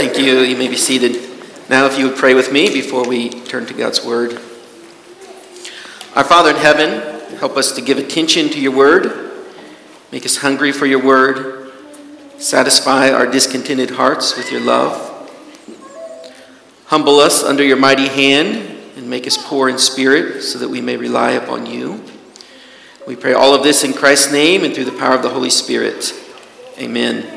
Thank you. You may be seated. Now, if you would pray with me before we turn to God's Word. Our Father in heaven, help us to give attention to your Word. Make us hungry for your Word. Satisfy our discontented hearts with your love. Humble us under your mighty hand and make us poor in spirit so that we may rely upon you. We pray all of this in Christ's name and through the power of the Holy Spirit. Amen.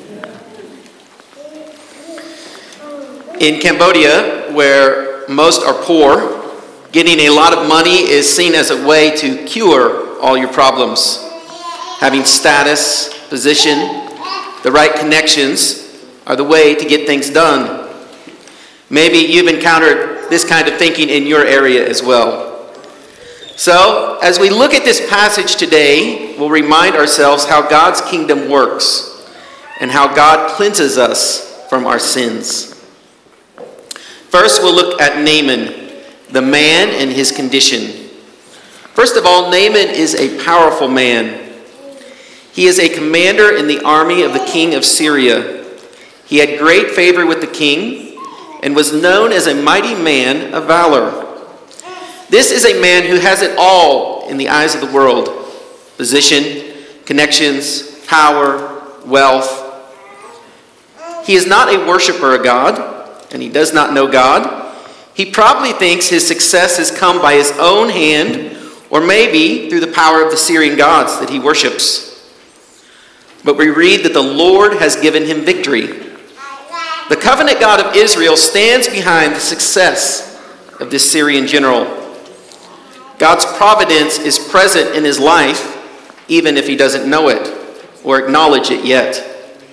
In Cambodia, where most are poor, getting a lot of money is seen as a way to cure all your problems. Having status, position, the right connections are the way to get things done. Maybe you've encountered this kind of thinking in your area as well. So, as we look at this passage today, we'll remind ourselves how God's kingdom works and how God cleanses us from our sins. First, we'll look at Naaman, the man and his condition. First of all, Naaman is a powerful man. He is a commander in the army of the king of Syria. He had great favor with the king and was known as a mighty man of valor. This is a man who has it all in the eyes of the world: position, connections, power, wealth. He is not a worshiper of God, and he does not know God. He probably thinks his success has come by his own hand, or maybe through the power of the Syrian gods that he worships. But we read that the Lord has given him victory. The covenant God of Israel stands behind the success of this Syrian general. God's providence is present in his life, even if he doesn't know it or acknowledge it yet.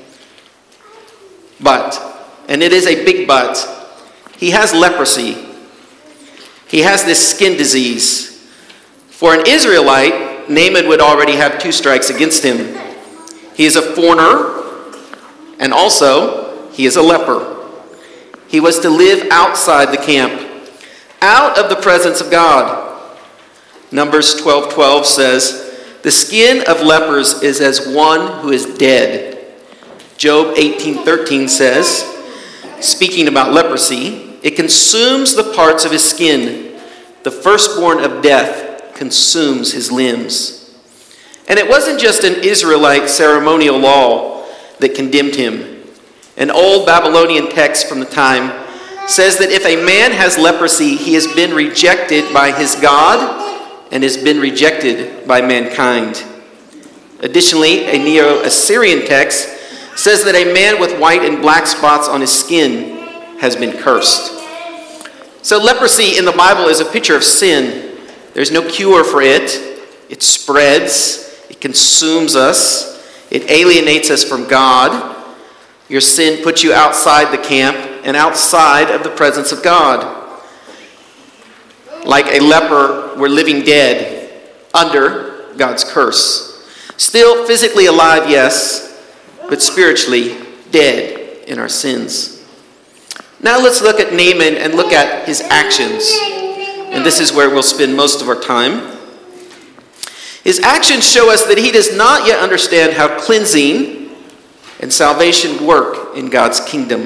But, and it is a big but, he has leprosy. He has this skin disease. For an Israelite, Naaman would already have 2 strikes against him. He is a foreigner, and also he is a leper. He was to live outside the camp, out of the presence of God. Numbers 12:12 says, "The skin of lepers is as one who is dead." Job 18:13 says, speaking about leprosy, "It consumes the parts of his skin. The firstborn of death consumes his limbs." And it wasn't just an Israelite ceremonial law that condemned him. An old Babylonian text from the time says that if a man has leprosy, he has been rejected by his God and has been rejected by mankind. Additionally, a Neo-Assyrian text says that a man with white and black spots on his skin has been cursed. So leprosy in the Bible is a picture of sin. There's no cure for it. It spreads. It consumes us. It alienates us from God. Your sin puts you outside the camp and outside of the presence of God. Like a leper, we're living dead under God's curse. Still physically alive, yes, but spiritually dead in our sins. Now let's look at Naaman and look at his actions. And this is where we'll spend most of our time. His actions show us that he does not yet understand how cleansing and salvation work in God's kingdom.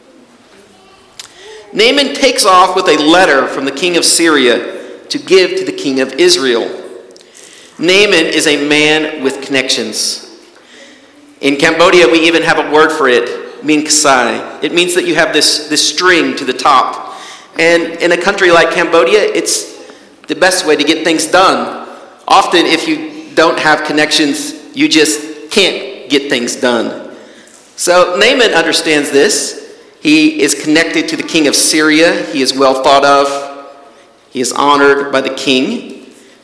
Naaman takes off with a letter from the king of Syria to give to the king of Israel. Naaman is a man with connections. In Cambodia, we even have a word for it, min kasai. It means that you have this string to the top. And in a country like Cambodia, it's the best way to get things done. Often, if you don't have connections, you just can't get things done. So Naaman understands this. He is connected to the king of Syria. He is well thought of. He is honored by the king.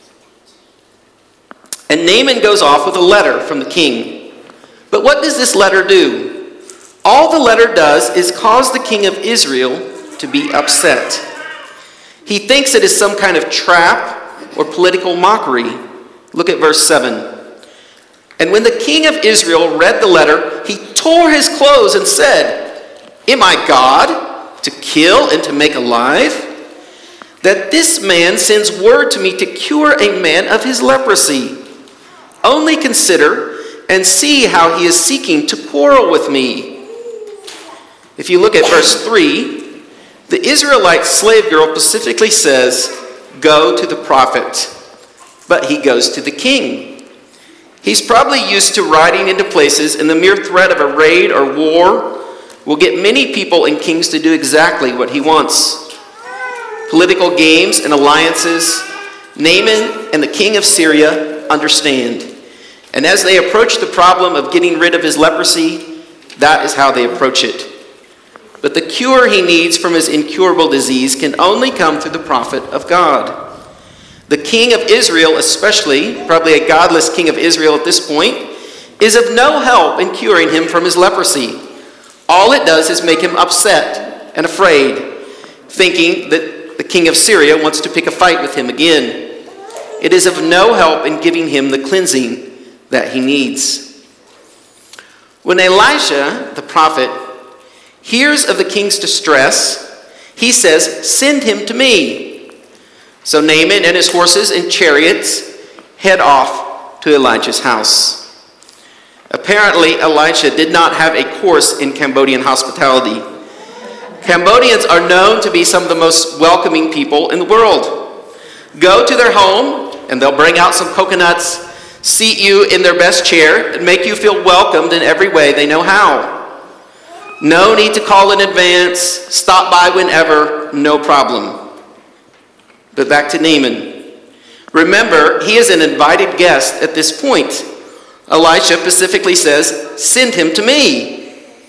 And Naaman goes off with a letter from the king. But what does this letter do? All the letter does is cause the king of Israel to be upset. He thinks it is some kind of trap or political mockery. Look at verse 7. "And when the king of Israel read the letter, he tore his clothes and said, 'Am I God to kill and to make alive? That this man sends word to me to cure a man of his leprosy. Only consider and see how he is seeking to quarrel with me.'" If you look at verse 3, the Israelite slave girl specifically says, "Go to the prophet," but he goes to the king. He's probably used to riding into places, and the mere threat of a raid or war will get many people and kings to do exactly what he wants. Political games and alliances, Naaman and the king of Syria understand. And as they approach the problem of getting rid of his leprosy, that is how they approach it. But the cure he needs from his incurable disease can only come through the prophet of God. The king of Israel especially, probably a godless king of Israel at this point, is of no help in curing him from his leprosy. All it does is make him upset and afraid, thinking that the king of Syria wants to pick a fight with him again. It is of no help in giving him the cleansing that he needs. When Elisha, the prophet, hears of the king's distress, he says, "Send him to me." So Naaman and his horses and chariots head off to Elijah's house. Apparently, Elisha did not have a course in Cambodian hospitality. Cambodians are known to be some of the most welcoming people in the world. Go to their home, and they'll bring out some coconuts, seat you in their best chair, and make you feel welcomed in every way they know how. No need to call in advance, stop by whenever, no problem. But back to Naaman. Remember, he is an invited guest at this point. Elisha specifically says, "Send him to me."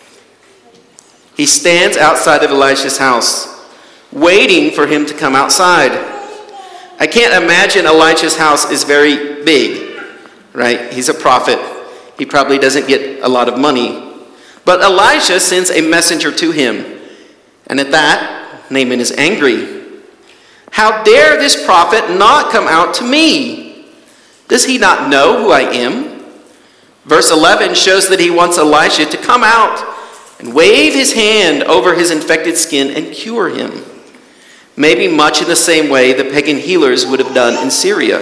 He stands outside of Elisha's house, waiting for him to come outside. I can't imagine Elisha's house is very big, right? He's a prophet. He probably doesn't get a lot of money. But Elisha sends a messenger to him. And at that, Naaman is angry. How dare this prophet not come out to me? Does he not know who I am? Verse 11 shows that he wants Elisha to come out and wave his hand over his infected skin and cure him. Maybe much in the same way the pagan healers would have done in Syria.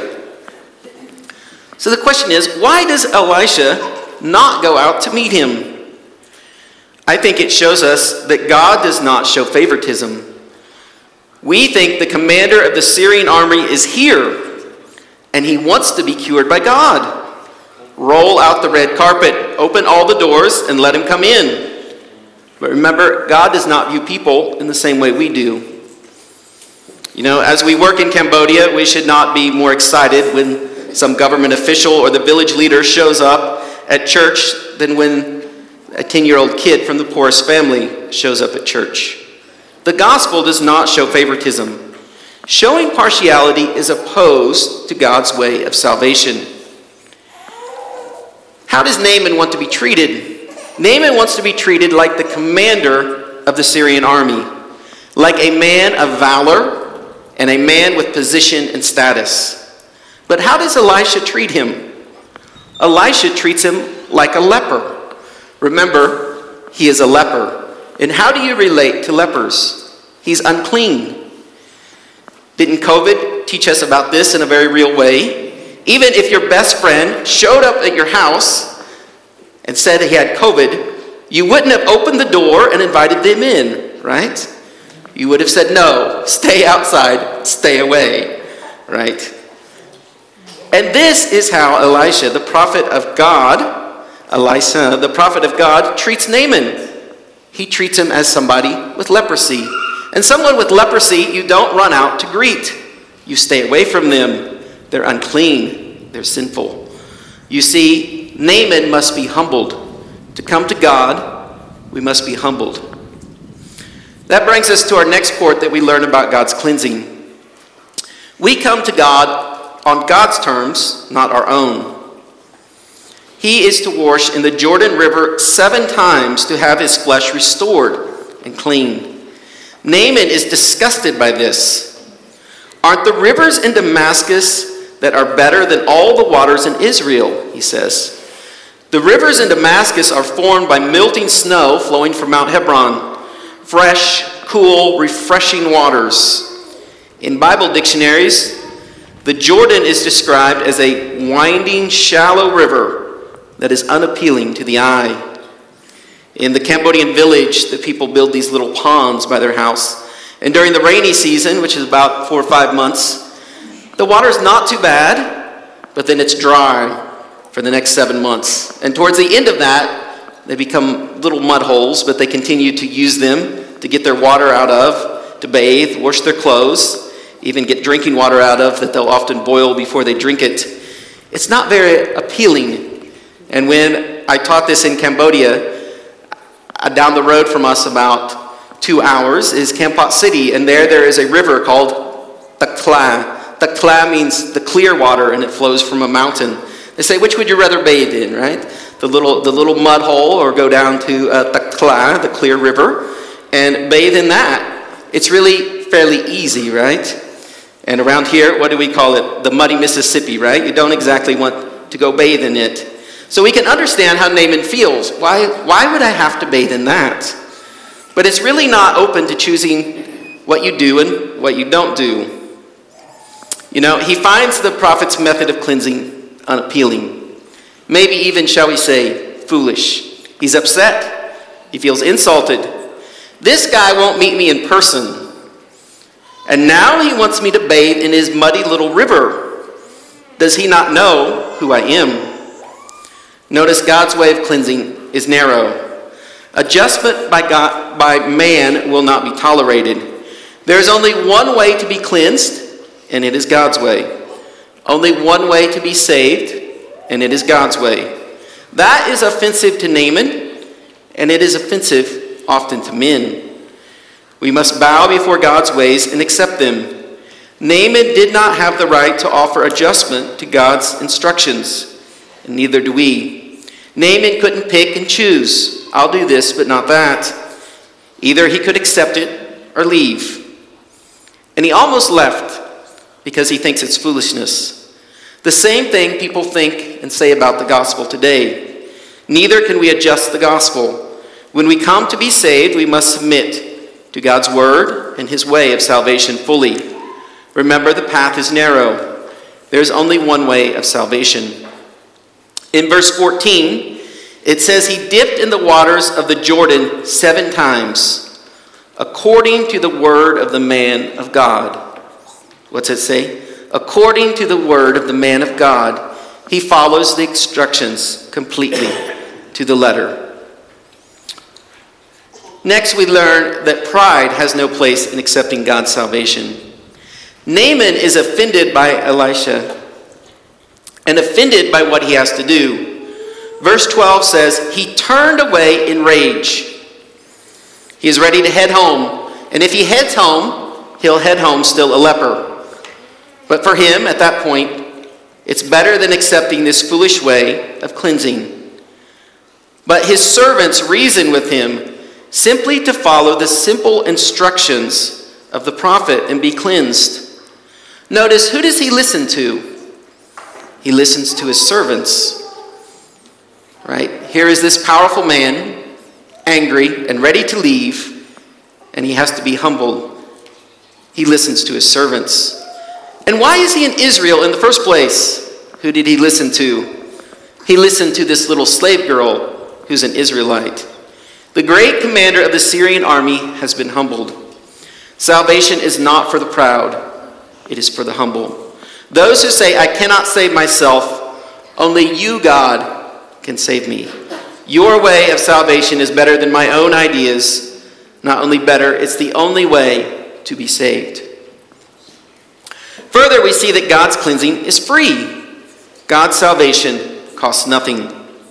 So the question is, why does Elisha not go out to meet him? I think it shows us that God does not show favoritism. We think the commander of the Syrian army is here, and he wants to be cured by God. Roll out the red carpet, open all the doors, and let him come in. But remember, God does not view people in the same way we do. You know, as we work in Cambodia, we should not be more excited when some government official or the village leader shows up at church than when a 10-year-old kid from the poorest family shows up at church. The gospel does not show favoritism. Showing partiality is opposed to God's way of salvation. How does Naaman want to be treated? Naaman wants to be treated like the commander of the Syrian army, like a man of valor and a man with position and status. But how does Elisha treat him? Elisha treats him like a leper. Remember, he is a leper. And how do you relate to lepers? He's unclean. Didn't COVID teach us about this in a very real way? Even if your best friend showed up at your house and said he had COVID, you wouldn't have opened the door and invited them in, right? You would have said, "No, stay outside, stay away," right? And this is how Elisha, the prophet of God, treats Naaman. He treats him as somebody with leprosy. And someone with leprosy, you don't run out to greet. You stay away from them. They're unclean. They're sinful. You see, Naaman must be humbled. To come to God, we must be humbled. That brings us to our next point that we learn about God's cleansing. We come to God on God's terms, not our own. He is to wash in the Jordan River 7 times to have his flesh restored and clean. Naaman is disgusted by this. Aren't the rivers in Damascus that are better than all the waters in Israel, he says. The rivers in Damascus are formed by melting snow flowing from Mount Hebron. Fresh, cool, refreshing waters. In Bible dictionaries, the Jordan is described as a winding, shallow river that is unappealing to the eye. In the Cambodian village, the people build these little ponds by their house. And during the rainy season, which is about 4 or 5 months, the water's not too bad, but then it's dry for the next 7 months. And towards the end of that, they become little mud holes, but they continue to use them to get their water out of, to bathe, wash their clothes, even get drinking water out of that they'll often boil before they drink it. It's not very appealing. And when I taught this in Cambodia, down the road from us about 2 hours is Kampot City, and there is a river called Tak Kla. Tak Kla means the clear water, and it flows from a mountain. They say, which would you rather bathe in, right? The little mud hole, or go down to Tak Kla, the clear river, and bathe in that. It's really fairly easy, right? And around here, what do we call it? The muddy Mississippi, right? You don't exactly want to go bathe in it. So we can understand how Naaman feels. Why would I have to bathe in that? But it's really not open to choosing what you do and what you don't do. You know, he finds the prophet's method of cleansing unappealing. Maybe even, shall we say, foolish. He's upset. He feels insulted. This guy won't meet me in person. And now he wants me to bathe in his muddy little river. Does he not know who I am? Notice God's way of cleansing is narrow. Adjustment by man will not be tolerated. There is only one way to be cleansed, and it is God's way. Only one way to be saved, and it is God's way. That is offensive to Naaman, and it is offensive often to men. We must bow before God's ways and accept them. Naaman did not have the right to offer adjustment to God's instructions, and neither do we. Naaman couldn't pick and choose. I'll do this, but not that. Either he could accept it or leave. And he almost left because he thinks it's foolishness. The same thing people think and say about the gospel today. Neither can we adjust the gospel. When we come to be saved, we must submit to God's word and his way of salvation fully. Remember, the path is narrow. There's only one way of salvation. In verse 14, it says he dipped in the waters of the Jordan 7 times, according to the word of the man of God. What's it say? According to the word of the man of God, he follows the instructions completely to the letter. Next, we learn that pride has no place in accepting God's salvation. Naaman is offended by Elisha and offended by what he has to do. Verse 12 says, he turned away in rage. He is ready to head home. And if he heads home, he'll head home still a leper. But for him, at that point, it's better than accepting this foolish way of cleansing. But his servants reason with him simply to follow the simple instructions of the prophet and be cleansed. Notice, who does he listen to? He listens to his servants, right? Here is this powerful man, angry and ready to leave, and he has to be humbled. He listens to his servants. And why is he in Israel in the first place? Who did he listen to? He listened to this little slave girl who's an Israelite. The great commander of the Syrian army has been humbled. Salvation is not for the proud, it is for the humble. Those who say, I cannot save myself, only you, God, can save me. Your way of salvation is better than my own ideas. Not only better, it's the only way to be saved. Further, we see that God's cleansing is free. God's salvation costs nothing.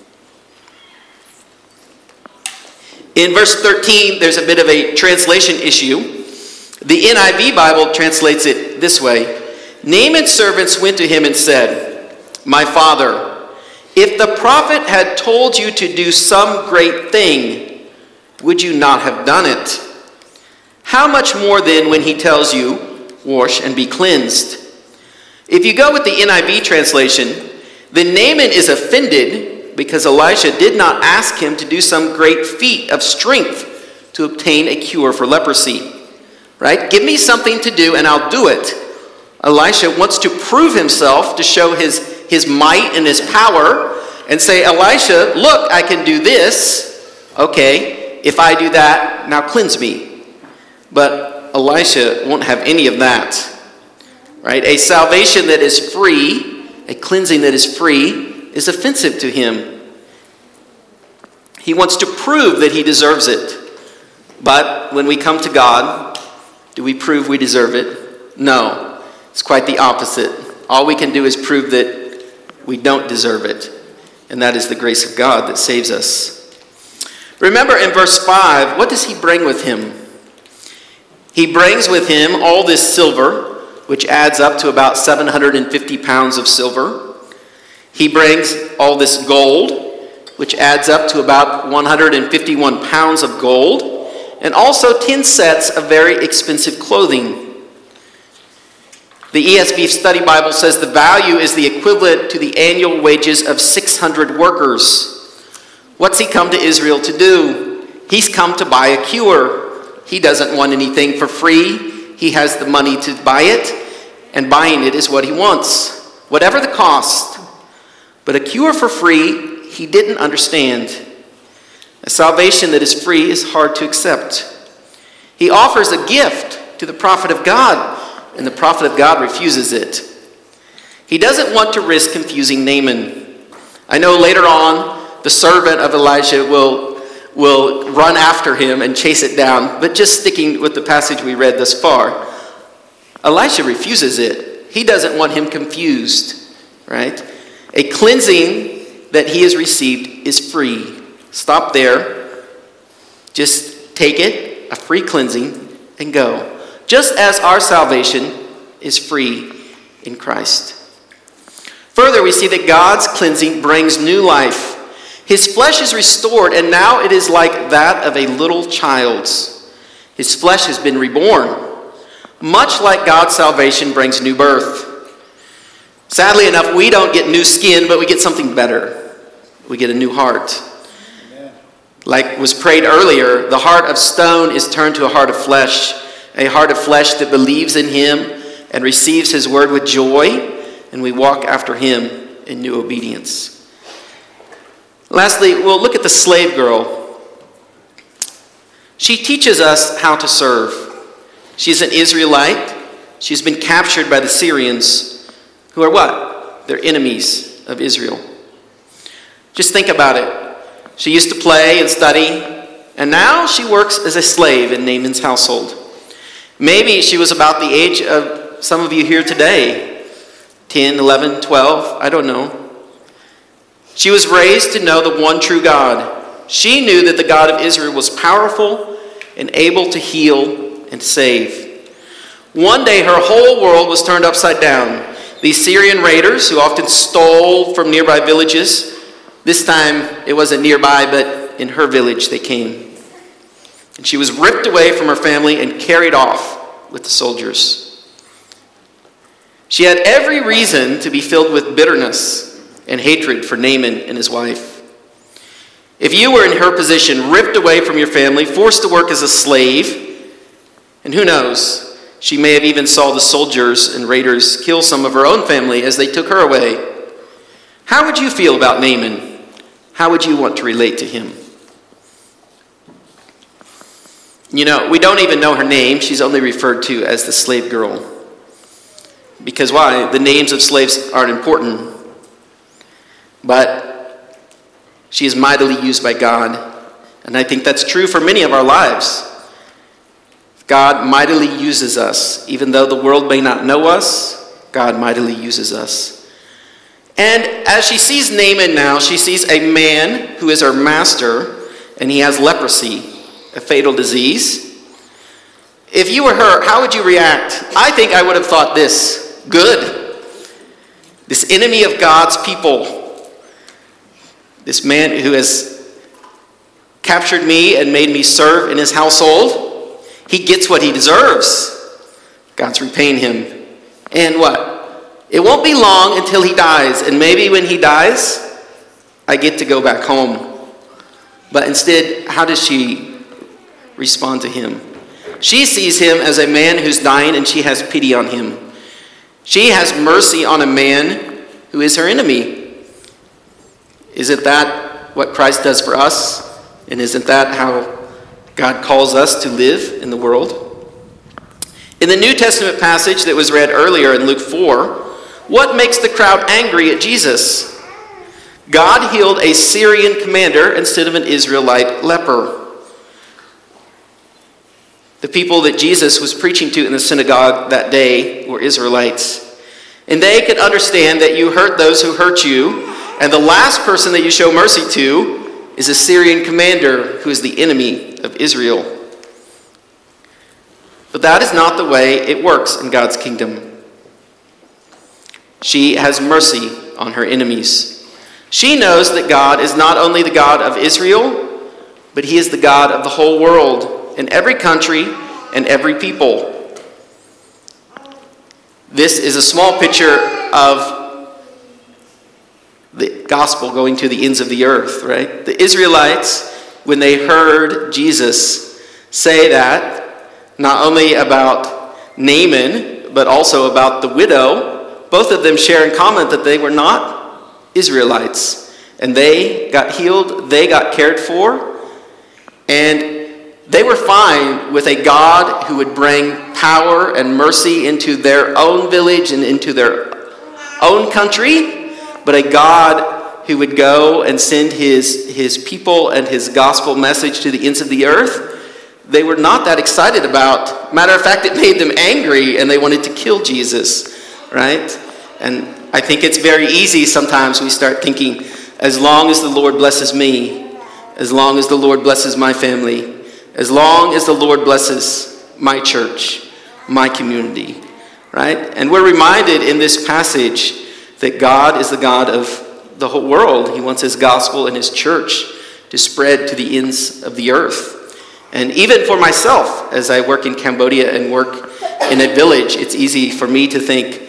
In verse 13, there's a bit of a translation issue. The NIV Bible translates it this way. Naaman's servants went to him and said, my father, if the prophet had told you to do some great thing, would you not have done it? How much more then when he tells you, wash and be cleansed? If you go with the NIV translation, then Naaman is offended because Elisha did not ask him to do some great feat of strength to obtain a cure for leprosy. Right? Give me something to do and I'll do it. Elisha wants to prove himself to show his might and his power and say, Elisha, look, I can do this. Okay, if I do that, now cleanse me. But Elisha won't have any of that. Right? A salvation that is free, a cleansing that is free, is offensive to him. He wants to prove that he deserves it. But when we come to God, do we prove we deserve it? No. It's quite the opposite. All we can do is prove that we don't deserve it. And that is the grace of God that saves us. Remember in verse 5, what does he bring with him? He brings with him all this silver, which adds up to about 750 pounds of silver. He brings all this gold, which adds up to about 151 pounds of gold, and also 10 sets of very expensive clothing. The ESV Study Bible says the value is the equivalent to the annual wages of 600 workers. What's he come to Israel to do? He's come to buy a cure. He doesn't want anything for free. He has the money to buy it, and buying it is what he wants, whatever the cost. But a cure for free, he didn't understand. A salvation that is free is hard to accept. He offers a gift to the prophet of God, and the prophet of God refuses it. He doesn't want to risk confusing Naaman. I know later on, the servant of Elijah will run after him and chase it down, but just sticking with the passage we read thus far, Elisha refuses it. He doesn't want him confused, right? A cleansing that he has received is free. Stop there. Just take it, a free cleansing, and go. Just as our salvation is free in Christ. Further, we see that God's cleansing brings new life. His flesh is restored, and now it is like that of a little child's. His flesh has been reborn. Much like God's salvation brings new birth. Sadly enough, we don't get new skin, but we get something better. We get a new heart. Amen. Like was prayed earlier, the heart of stone is turned to a heart of flesh that believes in him and receives his word with joy, and we walk after him in new obedience. Lastly, we'll look at the slave girl. She teaches us how to serve. She's an Israelite. She's been captured by the Syrians, who are what? They're enemies of Israel. Just think about it. She used to play and study, and now she works as a slave in Naaman's household. Maybe she was about the age of some of you here today, 10, 11, 12, I don't know. She was raised to know the one true God. She knew that the God of Israel was powerful and able to heal and save. One day her whole world was turned upside down. These Syrian raiders, who often stole from nearby villages, this time it wasn't nearby, but in her village they came. And she was ripped away from her family and carried off with the soldiers. She had every reason to be filled with bitterness and hatred for Naaman and his wife. If you were in her position, ripped away from your family, forced to work as a slave, and who knows, she may have even saw the soldiers and raiders kill some of her own family as they took her away. How would you feel about Naaman? How would you want to relate to him? You know, we don't even know her name. She's only referred to as the slave girl. Because why? The names of slaves aren't important. But she is mightily used by God. And I think that's true for many of our lives. God mightily uses us. Even though the world may not know us, God mightily uses us. And as she sees Naaman now, she sees a man who is her master, and he has leprosy, a fatal disease. If you were her, how would you react? I think I would have thought this: good. This enemy of God's people, this man who has captured me and made me serve in his household, he gets what he deserves. God's repaying him. And what? It won't be long until he dies. And maybe when he dies, I get to go back home. But instead, how does she respond to him? She sees him as a man who's dying, and she has pity on him. She has mercy on a man who is her enemy. Isn't that what Christ does for us And isn't that how God calls us to live in the world? In the New Testament passage that was read earlier in Luke 4, what makes the crowd angry at Jesus? God healed a Syrian commander instead of an Israelite leper. The people that Jesus was preaching to in the synagogue that day were Israelites. And they could understand that you hurt those who hurt you, and the last person that you show mercy to is a Syrian commander who is the enemy of Israel. But that is not the way it works in God's kingdom. She has mercy on her enemies. She knows that God is not only the God of Israel, but he is the God of the whole world, in every country and every people. This is a small picture of the gospel going to the ends of the earth, right? The Israelites, when they heard Jesus say that, not only about Naaman, but also about the widow, both of them share in common that they were not Israelites. And they got healed, they got cared for, and they were fine with a God who would bring power and mercy into their own village and into their own country, but a God who would go and send his people and his gospel message to the ends of the earth. They were not that excited about. Matter of fact, it made them angry and they wanted to kill Jesus, right? And I think it's very easy sometimes we start thinking, as long as the Lord blesses me, as long as the Lord blesses my family, as long as the Lord blesses my church, my community, right? And we're reminded in this passage that God is the God of the whole world. He wants his gospel and his church to spread to the ends of the earth. And even for myself, as I work in Cambodia and work in a village, it's easy for me to think,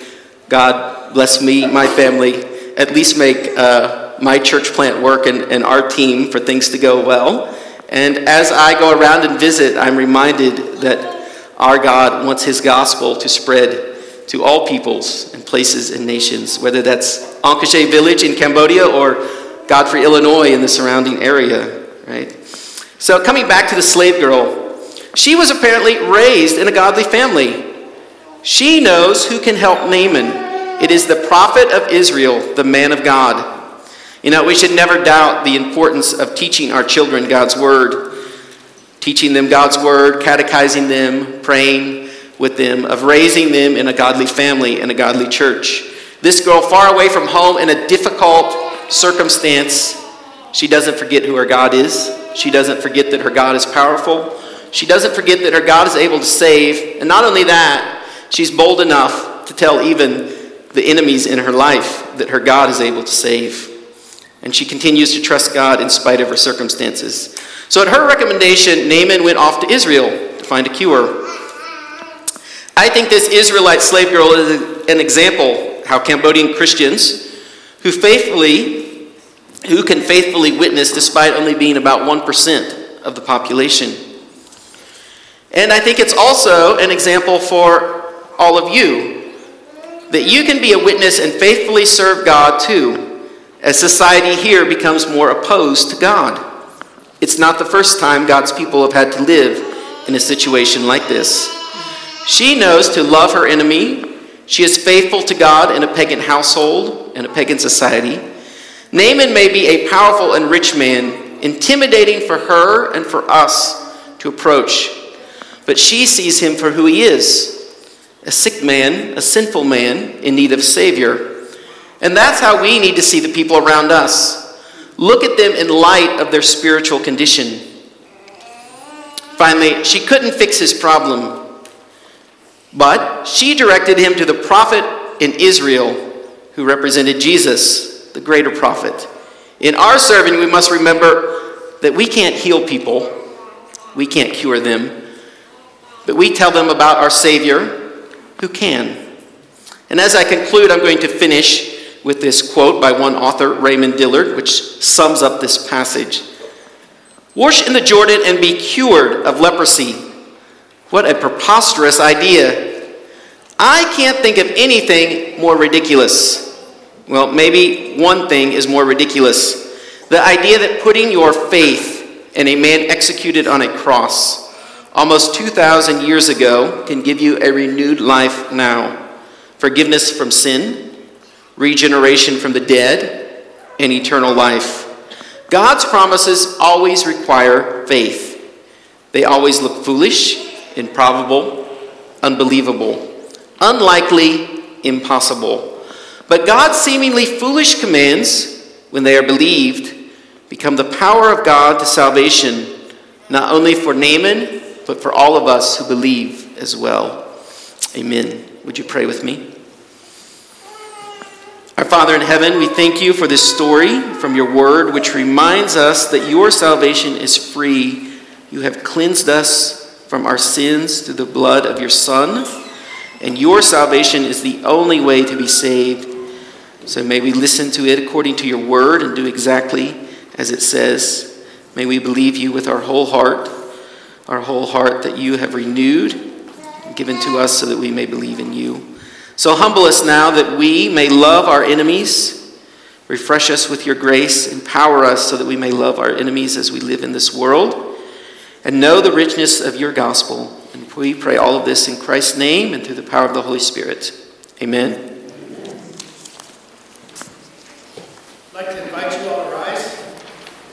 God bless me, my family, at least make my church plant work and our team for things to go well. And as I go around and visit, I'm reminded that our God wants his gospel to spread to all peoples and places and nations, whether that's Angkashe village in Cambodia or Godfrey, Illinois in the surrounding area, right? So coming back to the slave girl, she was apparently raised in a godly family. She knows who can help Naaman. It is the prophet of Israel, the man of God. You know, we should never doubt the importance of teaching our children God's word, teaching them God's word, catechizing them, praying with them, of raising them in a godly family and a godly church. This girl, far away from home in a difficult circumstance, she doesn't forget who her God is. She doesn't forget that her God is powerful. She doesn't forget that her God is able to save. And not only that, she's bold enough to tell even the enemies in her life that her God is able to save. And she continues to trust God in spite of her circumstances. So at her recommendation, Naaman went off to Israel to find a cure. I think this Israelite slave girl is an example how Cambodian Christians who can faithfully witness despite only being about 1% of the population. And I think it's also an example for all of you that you can be a witness and faithfully serve God too, as society here becomes more opposed to God. It's not the first time God's people have had to live in a situation like this. She knows to love her enemy. She is faithful to God in a pagan household and a pagan society. Naaman may be a powerful and rich man, intimidating for her and for us to approach. But she sees him for who he is, a sick man, a sinful man in need of a Savior. And that's how we need to see the people around us. Look at them in light of their spiritual condition. Finally, she couldn't fix his problem, but she directed him to the prophet in Israel who represented Jesus, the greater prophet. In our serving, we must remember that we can't heal people. We can't cure them. But we tell them about our Savior who can. And as I conclude, I'm going to finish with this quote by one author, Raymond Dillard, which sums up this passage. "Wash in the Jordan and be cured of leprosy." What a preposterous idea. I can't think of anything more ridiculous. Well, maybe one thing is more ridiculous. The idea that putting your faith and a man executed on a cross almost 2,000 years ago can give you a renewed life now. Forgiveness from sin, regeneration from the dead, and eternal life. God's promises always require faith. They always look foolish, improbable, unbelievable, unlikely, impossible. But God's seemingly foolish commands, when they are believed, become the power of God to salvation, not only for Naaman, but for all of us who believe as well. Amen. Would you pray with me? Our Father in heaven, we thank you for this story from your word, which reminds us that your salvation is free. You have cleansed us from our sins through the blood of your Son, and your salvation is the only way to be saved. So may we listen to it according to your word and do exactly as it says. May we believe you with our whole heart that you have renewed and given to us so that we may believe in you. So humble us now that we may love our enemies. Refresh us with your grace. Empower us so that we may love our enemies as we live in this world and know the richness of your gospel. And we pray all of this in Christ's name and through the power of the Holy Spirit. Amen.